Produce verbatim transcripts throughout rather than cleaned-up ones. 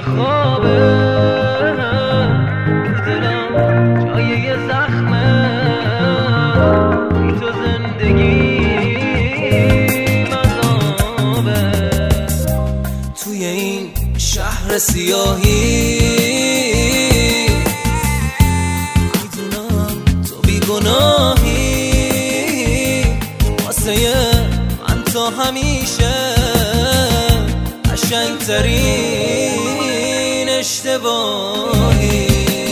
خوابه دلم جای یه زخمه بی تو زندگی مذابه توی این شهر سیاهی میدونم تو بیگناهی واسه من تا همیشه قشنگترین اشتباهی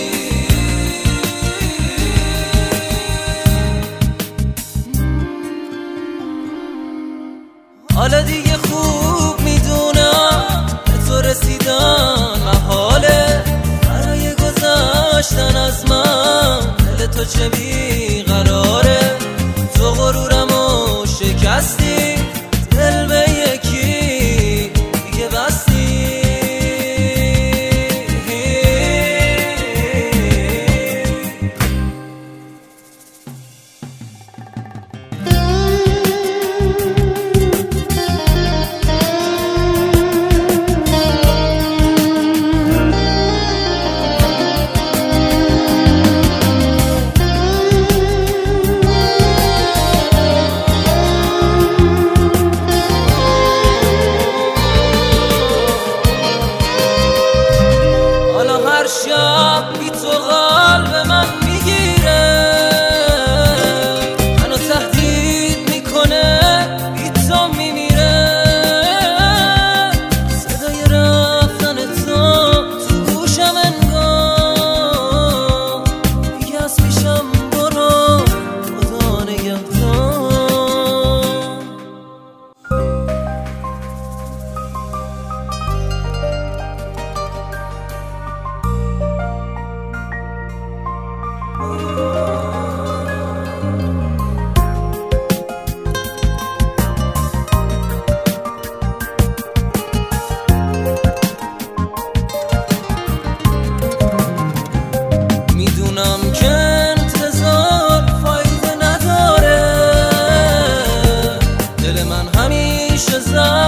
حالا دیگه خوب میدونم به تو رسیدن محاله برای گذاشتن از من دل تو چه بیقراره تو غرورمو شکستی دل به یکی دیگه بستی شب بی تو قلب من میگیره منو تهدید میکنه بی تو میمیره صدای رفتن تو تو گوشم انگار دیگه از پیشم برو خدا نگهدار میدونم که انتظار فایده نداره دل من همیشه زد